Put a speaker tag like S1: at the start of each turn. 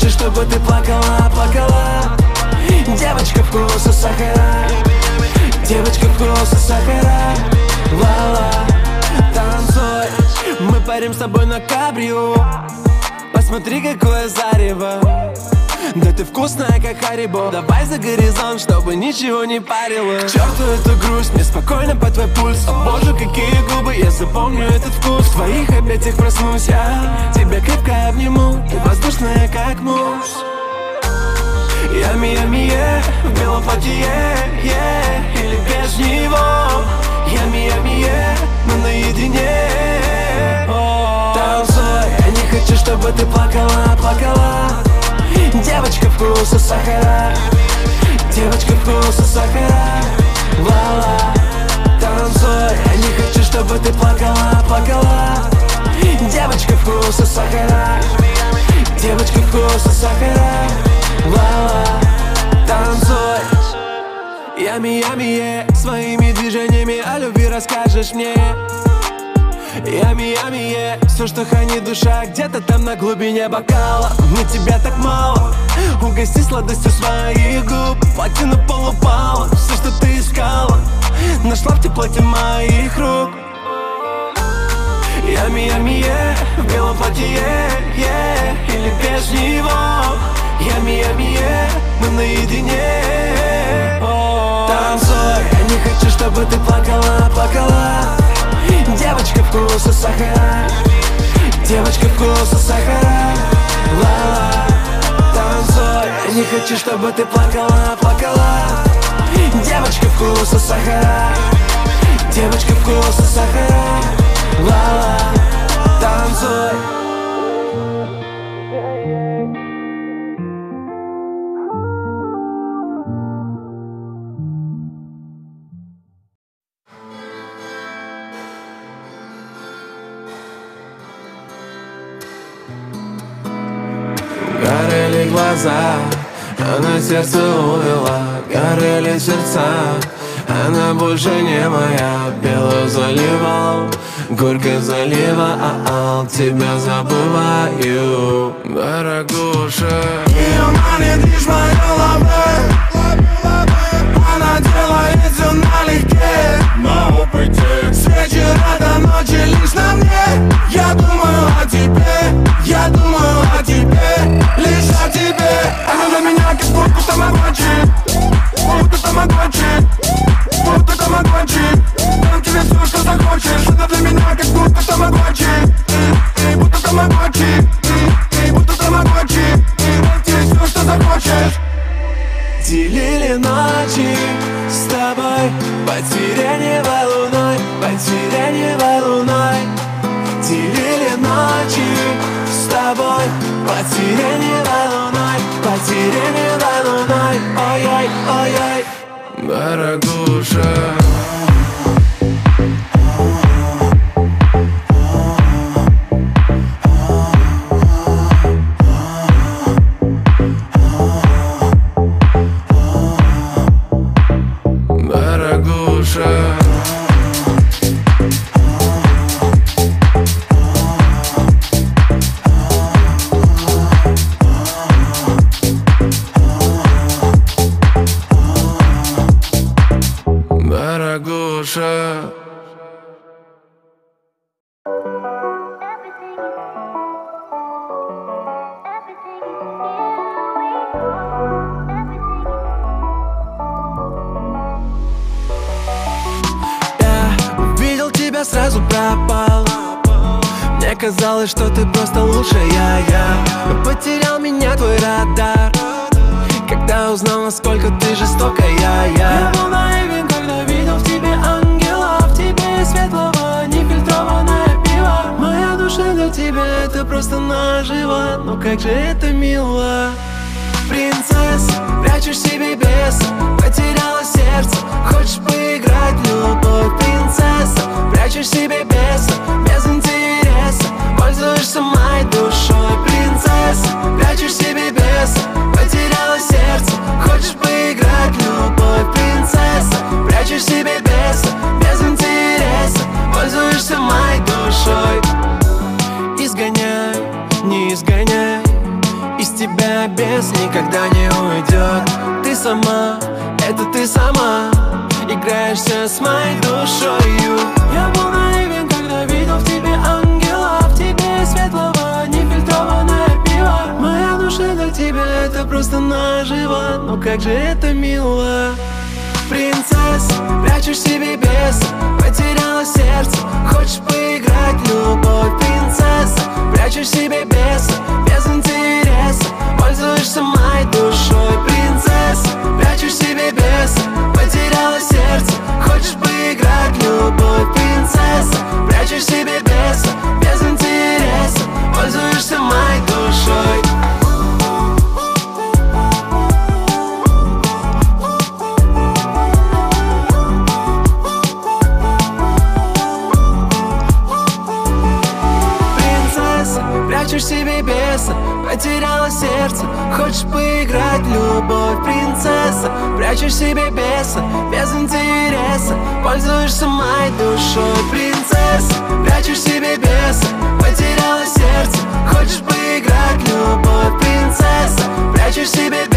S1: хочу, чтобы ты плакала, плакала. Девочка вкуса сахара, девочка вкуса сахара. Ла-ла, танцуй. Мы парим с тобой на кабрио. Посмотри, какое зарево. Да ты вкусная, как Харибо. Давай за горизонт, чтобы ничего не парило. К черту эту грусть, мне спокойно по твой пульс. О боже, какие губы, я запомню этот вкус. В твоих объятиях проснусь я, тебя крепко обниму. Ты воздушная, как муж. Ями, ями, в белом платье, или без него. Ями, ями, мы наедине. Танцуй, я не хочу, чтобы ты плакала, плакала. Девочка вкуса сахара, девочка вкуса сахара. Ла-ла, танцуй, я не хочу, чтобы ты плакала, плакала. Девочка вкуса сахара, девочка вкуса сахара. Ла-ла, танцуй. Ями, ями, своими движениями о любви расскажешь мне. Ями, ями, все, что хранит душа, где-то там на глубине бокала. Мне тебя так мало, угости сладостью своих губ. Платье на пол упало, все, что ты искала, нашла в теплоте моих рук. Ями, ями, в белом платье, или без него. Ями, ями, мы наедине. Танцуй, я не хочу, чтобы ты плакала, плакала. Девочка вкуса сахара, девочка вкуса сахара. Ла-ла, танцуй, я не хочу, чтобы ты плакала, плакала. Девочка вкуса сахара, девочка вкуса сахара. Ла-ла, танцуй.
S2: Горели глаза, она сердце увела. Горели сердца, она больше не моя. Белую заливал, горько залива, тебя забываю, дорогуша. Ее манит моя лапа, она делает все налегке. На опыте с вечера до ночи лишь на мне. Я думаю о тебе, я думаю о тебе, лишь о тебе. Она для меня как будто тамагочи, будто тамагочи, будто тамагочи. Дам тебе все, что захочешь. Она для меня как будто тамагочи, будто тамагочи, будто тамагочи. Дам тебе все, что захочешь.
S1: Делили ночи с тобой под сиреневой луной, под сиреневой луной. Делили ночи с тобой под сиреневой луной, под сиреневой луной. Ой-ой, ой-ой,
S2: дорогуша. Дорогуша.
S1: Я увидел тебя, сразу пропал. Мне казалось, что ты просто лучшая я. Но потерял меня твой радар, когда узнал, насколько ты жестокая. Я был наивен, когда видел в тебе ангела, в тебе светлого, нефильтрованное пиво. Моя душа для тебя — это просто наживо, но как же это мило. Принцесса, прячешь себе беса, потеряла сердце, хочешь поиграть в любовь. Принцесса, прячешь себе беса, без интереса, пользуешься моей душой. Принцесса, прячешь себе беса, потеряла сердце, хочешь поиграть в любовь. Принцесса, прячешь себе беса, без интереса, пользуешься моей душой. Изгоняй, не изгоняй из тебя сама, это ты сама играешься с моей душою. Я был наивен, когда видел в тебе ангела, в тебе светлого, нефильтрованное пиво. Моя душа для тебя это просто наживо, но как же это мило. Принцесса, прячешь в себе беса, потеряла сердце, хочешь поиграть в любовь. Принцесса, прячешь в себе беса, без интереса, пользуешься моей душой. Принцесса, прячешь в себе беса, потеряла сердце, хочешь поиграть в любовь. Принцесса, прячешь в себе беса, без интереса, пользуешься моей душой. Прячешь в себе беса, потеряла сердце, хочешь поиграть в любовь. Принцесса, прячешь в себе беса, без интереса, пользуешься моей душой. Принцесса, прячешь в себе беса, потеряла сердце, хочешь поиграть в любовь. Принцесса, прячешь в себе